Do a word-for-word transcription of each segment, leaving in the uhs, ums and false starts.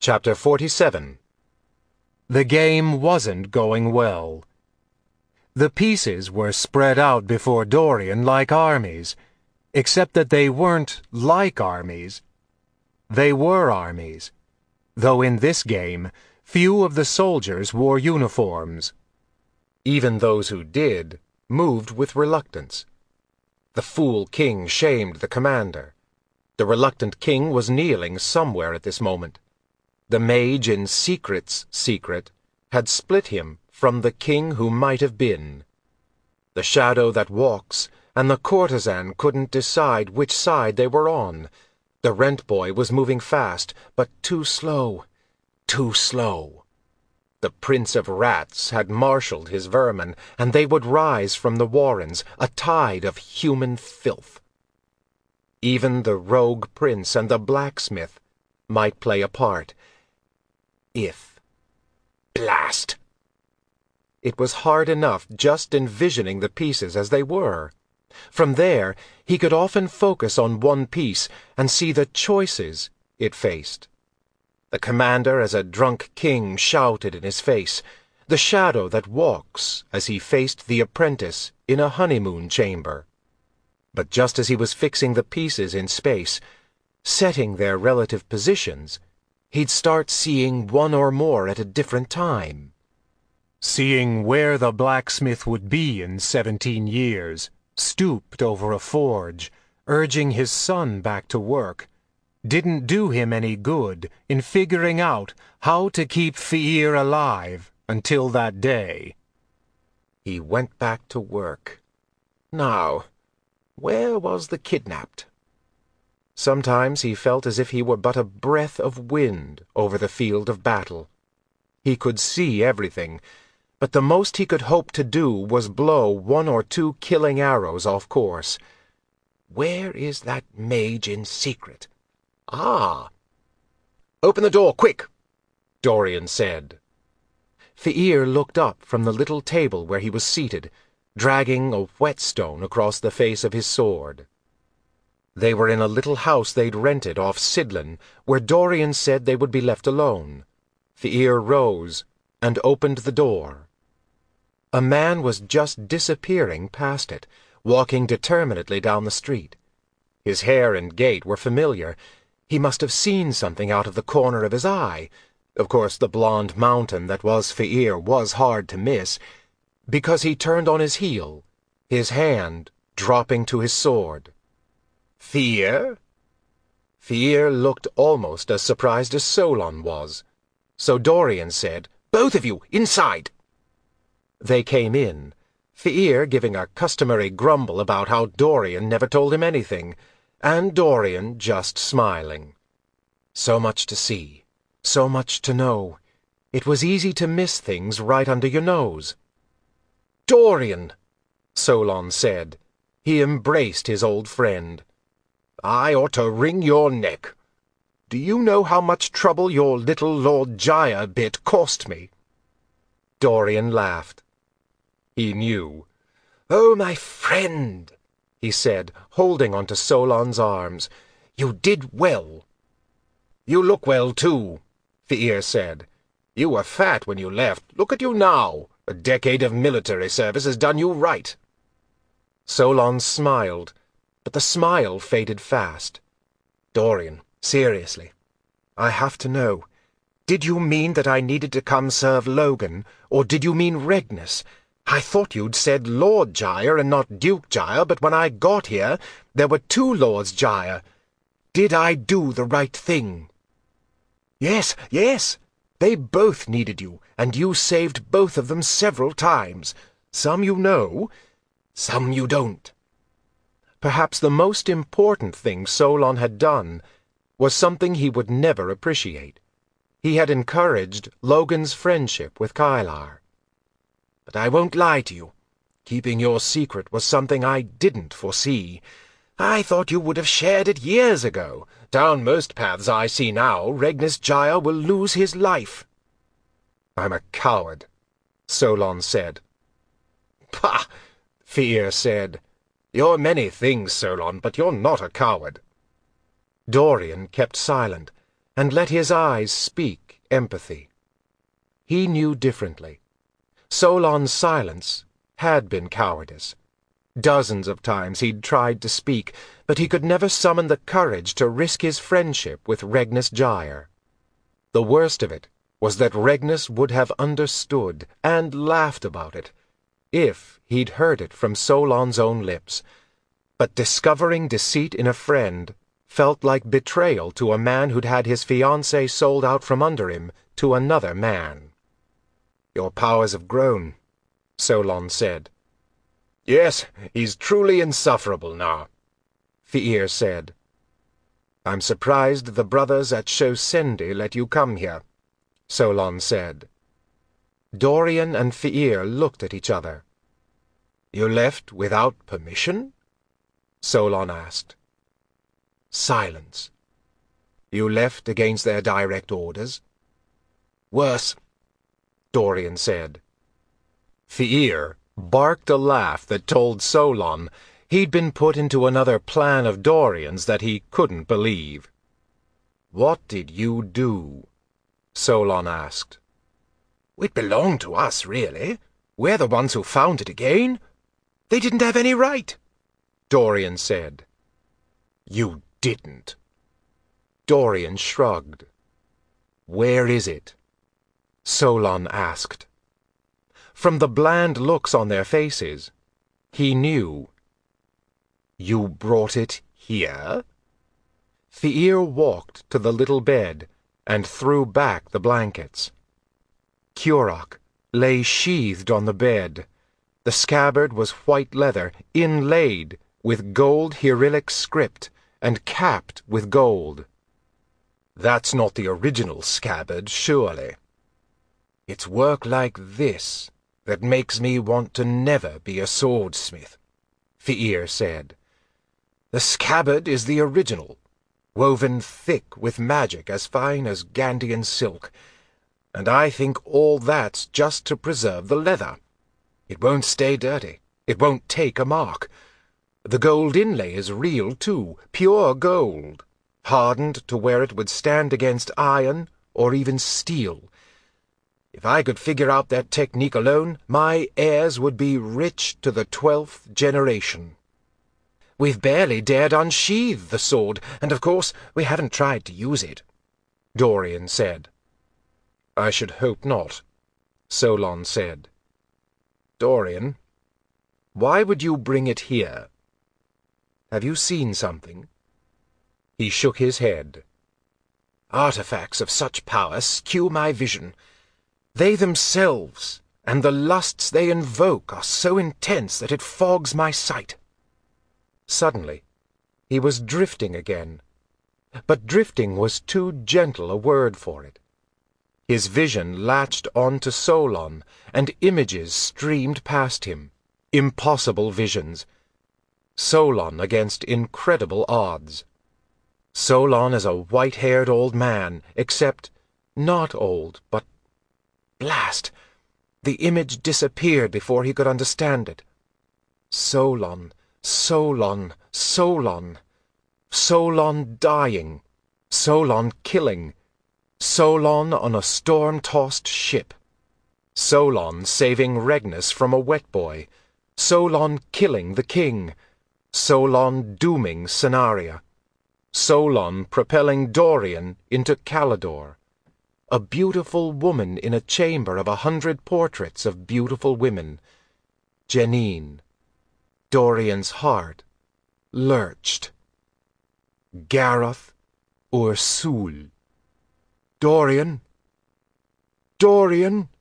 Chapter forty-seven. The game wasn't going well. The pieces were spread out before Dorian like armies, except that they weren't like armies. They were armies, though in this game few of the soldiers wore uniforms. Even those who did moved with reluctance. The fool king shamed the commander. The reluctant king was kneeling somewhere at this moment. The mage in secret's secret had split him from the king who might have been. The shadow that walks and the courtesan couldn't decide which side they were on. The rent boy was moving fast, but too slow, too slow. The prince of rats had marshaled his vermin, and they would rise from the warrens, a tide of human filth. Even the rogue prince and the blacksmith might play a part. If. Blast! It was hard enough just envisioning the pieces as they were. From there, he could often focus on one piece and see the choices it faced. The commander as a drunk king shouted in his face, the shadow that walks as he faced the apprentice in a honeymoon chamber. But just as he was fixing the pieces in space, setting their relative positions, he'd start seeing one or more at a different time. Seeing where the blacksmith would be in seventeen years, stooped over a forge, urging his son back to work, didn't do him any good in figuring out how to keep Fi'ir alive until that day. He went back to work. Now, where was the kidnapped? Sometimes he felt as if he were but a breath of wind over the field of battle. He could see everything, but the most he could hope to do was blow one or two killing arrows off course. Where is that mage in secret? Ah! Open the door, quick! Dorian said. Fi'ir looked up from the little table where he was seated, dragging a whetstone across the face of his sword. They were in a little house they'd rented off Sidlin, where Dorian said they would be left alone. Fi'ir rose and opened the door. A man was just disappearing past it, walking determinedly down the street. His hair and gait were familiar. He must have seen something out of the corner of his eye. Of course, the blond mountain that was Fi'ir was hard to miss, because he turned on his heel, his hand dropping to his sword. Fi'ir? Fi'ir looked almost as surprised as Solon was. So Dorian said, "Both of you, inside!" They came in, Fi'ir giving a customary grumble about how Dorian never told him anything, and Dorian just smiling. So much to see, so much to know. It was easy to miss things right under your nose. "Dorian," Solon said. He embraced his old friend. "I ought to wring your neck. Do you know how much trouble your little Lord Jaya bit cost me?" Dorian laughed. He knew. "Oh, my friend," he said, holding onto Solon's arms. "You did well." "You look well, too," Fi'ir said. "You were fat when you left. Look at you now. A decade of military service has done you right." Solon smiled, but the smile faded fast. "Dorian, seriously, I have to know. Did you mean that I needed to come serve Logan, or did you mean Regnus? I thought you'd said Lord Jaya and not Duke Jaya, but when I got here, there were two Lords Jaya. Did I do the right thing?" "Yes, yes. They both needed you, and you saved both of them several times. Some you know, some you don't." Perhaps the most important thing Solon had done was something he would never appreciate. He had encouraged Logan's friendship with Kylar. "But I won't lie to you. Keeping your secret was something I didn't foresee. I thought you would have shared it years ago. Down most paths I see now, Regnus Jaya will lose his life." "I'm a coward," Solon said. "Pah!" Fi'ir said. "You're many things, Solon, but you're not a coward." Dorian kept silent. and let his eyes speak empathy. He knew differently. Solon's silence had been cowardice. Dozens of times he'd tried to speak, but he could never summon the courage to risk his friendship with Regnus Gyre. The worst of it was that Regnus would have understood and laughed about it if he'd heard it from Solon's own lips. But discovering deceit in a friend felt like betrayal to a man who'd had his fiancée sold out from under him to another man. "Your powers have grown," Solon said. "Yes, he's truly insufferable now," Fier said. "I'm surprised the brothers at Shosendi let you come here," Solon said. Dorian and Fier looked at each other. "You left without permission?" Solon asked. Silence. "You left against their direct orders?" "Worse," Dorian said. Fier barked a laugh that told Solon he'd been put into another plan of Dorian's that he couldn't believe. "What did you do?" Solon asked. "It belonged to us, really. We're the ones who found it again. They didn't have any right," Dorian said. "You didn't." Dorian shrugged. "Where is it?" Solon asked. From the bland looks on their faces, he knew. "You brought it here?" Fier walked to the little bed and threw back the blankets. Curach lay sheathed on the bed. The scabbard was white leather, inlaid with gold Cyrillic script and capped with gold. "That's not the original scabbard, surely?" "It's work like this that makes me want to never be a swordsmith," Fier said. "The scabbard is the original, woven thick with magic as fine as Gandian silk, and I think all that's just to preserve the leather. It won't stay dirty. It won't take a mark. The gold inlay is real, too, pure gold, hardened to where it would stand against iron or even steel. If I could figure out that technique alone, my heirs would be rich to the twelfth generation. We've barely dared unsheathe the sword, and of course we haven't tried to use it," Dorian said. "I should hope not," Solon said. "Dorian, why would you bring it here? Have you seen something?" He shook his head. "Artifacts of such power skew my vision. They themselves, and the lusts they invoke, are so intense that it fogs my sight." Suddenly, he was drifting again, but drifting was too gentle a word for it. His vision latched on to Solon, and images streamed past him, impossible visions. Solon against incredible odds. Solon as a white-haired old man, except not old, but blast! The image disappeared before he could understand it. Solon, Solon, Solon. Solon dying. Solon killing. Solon on a storm-tossed ship. Solon saving Regnus from a wet boy. Solon killing the king. Solon dooming Cenaria. Solon propelling Dorian into Calidore. A beautiful woman in a chamber of a hundred portraits of beautiful women. Janine. Dorian's heart lurched. Gareth Ursul. "Dorian! Dorian!"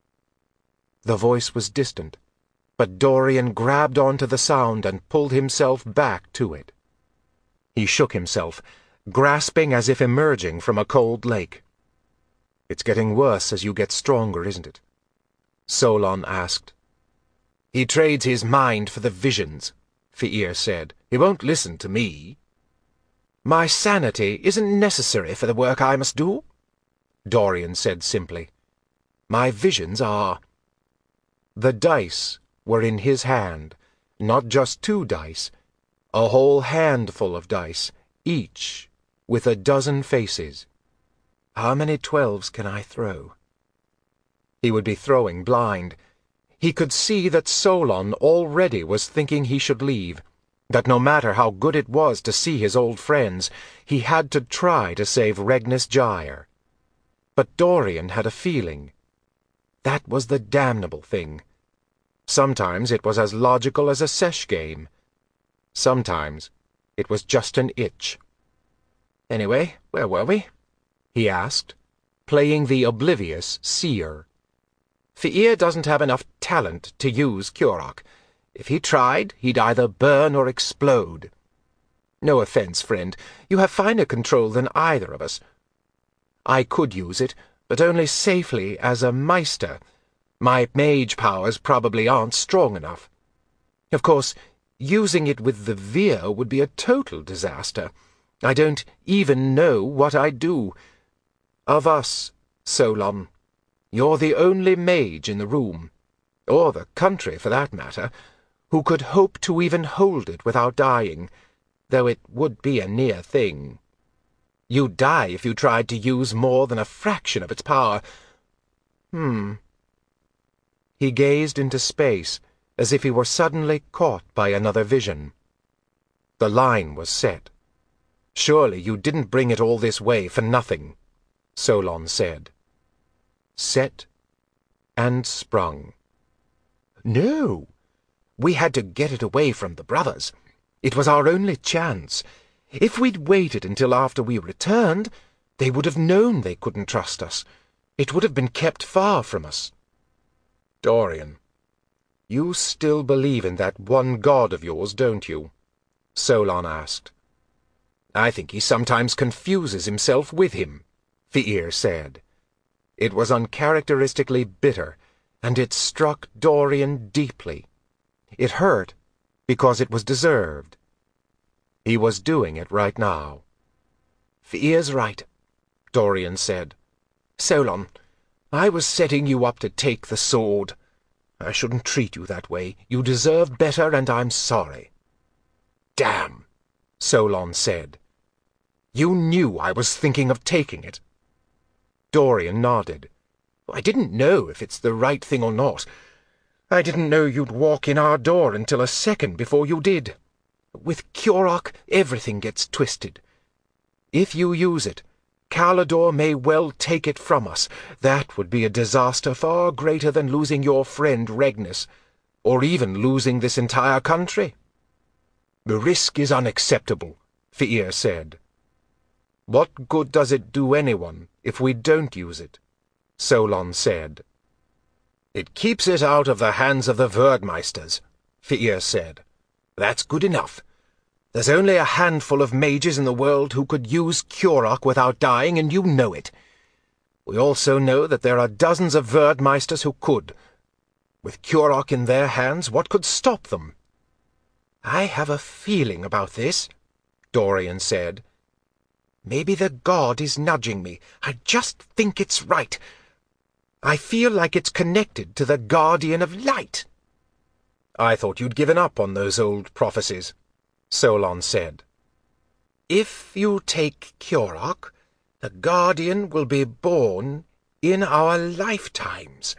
The voice was distant, but Dorian grabbed onto the sound and pulled himself back to it. He shook himself, grasping as if emerging from a cold lake. "It's getting worse as you get stronger, isn't it?" Solon asked. "He trades his mind for the visions," Fier said. "He won't listen to me." "My sanity isn't necessary for the work I must do," Dorian said simply. "My visions are." The dice were in his hand, not just two dice, a whole handful of dice, each with a dozen faces. How many twelves can I throw? He would be throwing blind. He could see that Solon already was thinking he should leave, that no matter how good it was to see his old friends, he had to try to save Regnus Gyre. But Dorian had a feeling. That was the damnable thing. Sometimes it was as logical as a sesh game. Sometimes it was just an itch. Anyway, where were we? He asked, playing the oblivious seer. Fi'ir doesn't have enough talent to use Curach. If he tried, he'd either burn or explode. No offense, friend. You have finer control than either of us. I could use it, but only safely as a Meister. My mage powers probably aren't strong enough. Of course, using it with the Vir would be a total disaster. I don't even know what I'd do. Of us, Solon, you're the only mage in the room, or the country for that matter, who could hope to even hold it without dying, though it would be a near thing. You'd die if you tried to use more than a fraction of its power. Hmm. He gazed into space, as if he were suddenly caught by another vision. The line was set. Surely you didn't bring it all this way for nothing, Solon said. Set and sprung. No. We had to get it away from the brothers. It was our only chance. If we'd waited until after we returned, they would have known they couldn't trust us. It would have been kept far from us. Dorian, you still believe in that one god of yours, don't you? Solon asked. I think he sometimes confuses himself with him, Fi'ir said. It was uncharacteristically bitter, and it struck Dorian deeply. It hurt because it was deserved. He was doing it right now. Fi'ir's right, Dorian said. Solon, I was setting you up to take the sword. I shouldn't treat you that way. You deserve better, and I'm sorry. Damn, Solon said. You knew I was thinking of taking it. Dorian nodded. I didn't know if it's the right thing or not. I didn't know you'd walk in our door until a second before you did. With Curach, everything gets twisted. If you use it, Calidor may well take it from us. That would be a disaster far greater than losing your friend Regnus, or even losing this entire country. The risk is unacceptable, Fi'ir said. What good does it do anyone if we don't use it? Solon said. It keeps it out of the hands of the Verdmeisters, Fi'ir said. That's good enough. There's only a handful of mages in the world who could use Curach without dying, and you know it. We also know that there are dozens of Verdmeisters who could. With Curach in their hands, what could stop them? I have a feeling about this, Dorian said. Maybe the god is nudging me. I just think it's right. I feel like it's connected to the Guardian of Light. I thought you'd given up on those old prophecies, Solon said. If you take Curach, the Guardian will be born in our lifetimes.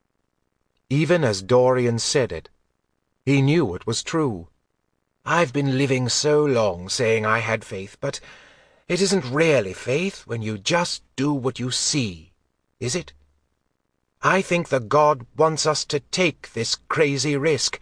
Even as Dorian said it, he knew it was true. I've been living so long saying I had faith, but it isn't really faith when you just do what you see, is it? I think the god wants us to take this crazy risk.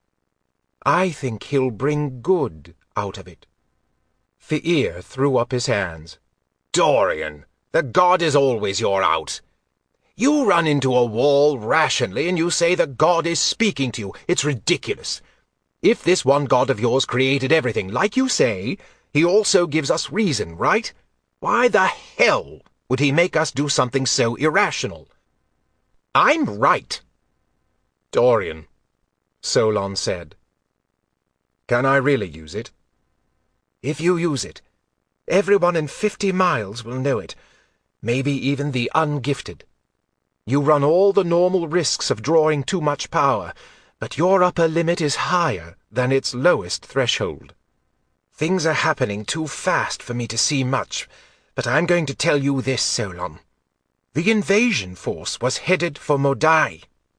I think he'll bring good out of it. Fi'ir threw up his hands. Dorian, the god is always your out. You run into a wall rationally and you say the god is speaking to you. It's ridiculous. If this one god of yours created everything, like you say, he also gives us reason, right? Why the hell would he make us do something so irrational? I'm right. Dorian, Solon said. Can I really use it? If you use it, everyone in fifty miles will know it, maybe even the ungifted. You run all the normal risks of drawing too much power, but your upper limit is higher than its lowest threshold. Things are happening too fast for me to see much, But I'm going to tell you this, Solon. The invasion force was headed for Modai.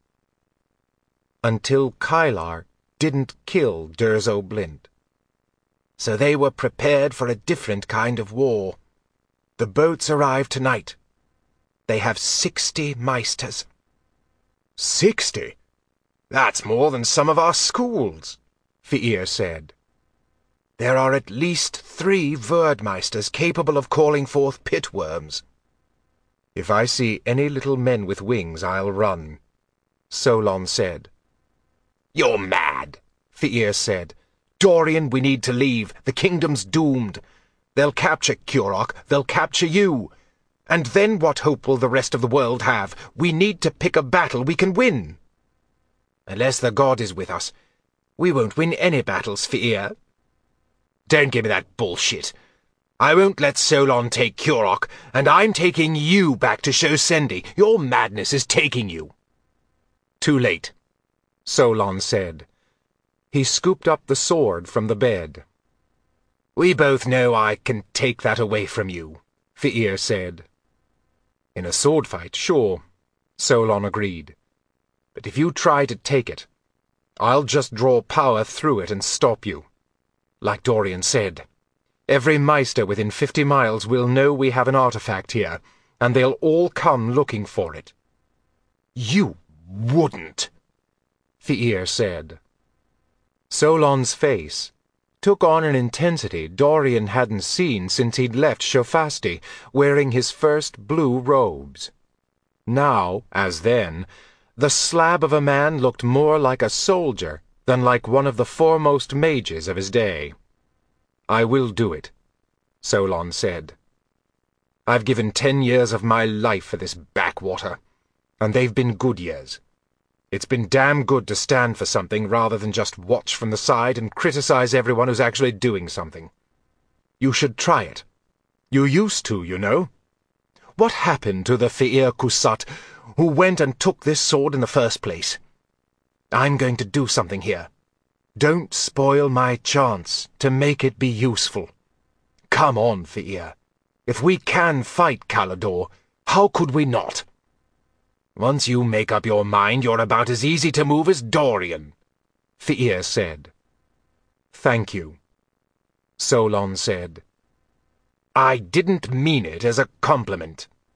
Until Kylar didn't kill Durzo Blint. So they were prepared for a different kind of war. The boats arrive tonight. They have sixty Meisters. Sixty? That's more than some of our schools, Fi'ir said. There are at least three Verdmeisters capable of calling forth pitworms. If I see any little men with wings, I'll run, Solon said. You're mad, Fi'ir said. Dorian, we need to leave. The kingdom's doomed. They'll capture Kurok. They'll capture you. And then what hope will the rest of the world have? We need to pick a battle we can win. Unless the god is with us, we won't win any battles, Fi'ir. Don't give me that bullshit. I won't let Solon take Kurok, and I'm taking you back to Shosendi. Your madness is taking you. Too late, Solon said. He scooped up the sword from the bed. We both know I can take that away from you, Fi'ir said. In a sword fight, sure, Solon agreed. But if you try to take it, I'll just draw power through it and stop you. Like Dorian said, every Meister within fifty miles will know we have an artifact here, and they'll all come looking for it. You wouldn't, Fi'ir said. Solon's face took on an intensity Dorian hadn't seen since he'd left Shofasti, wearing his first blue robes. Now, as then, the slab of a man looked more like a soldier than like one of the foremost mages of his day. I will do it, Solon said. I've given ten years of my life for this backwater, and they've been good years. It's been damn good to stand for something rather than just watch from the side and criticize everyone who's actually doing something. You should try it. You used to, you know. What happened to the Fi'ir Kusat who went and took this sword in the first place? I'm going to do something here. Don't spoil my chance to make it be useful. Come on, Fi'ir. If we can fight Kalador, how could we not? Once you make up your mind, you're about as easy to move as Dorian, Fi'ir said. Thank you, Solon said. I didn't mean it as a compliment.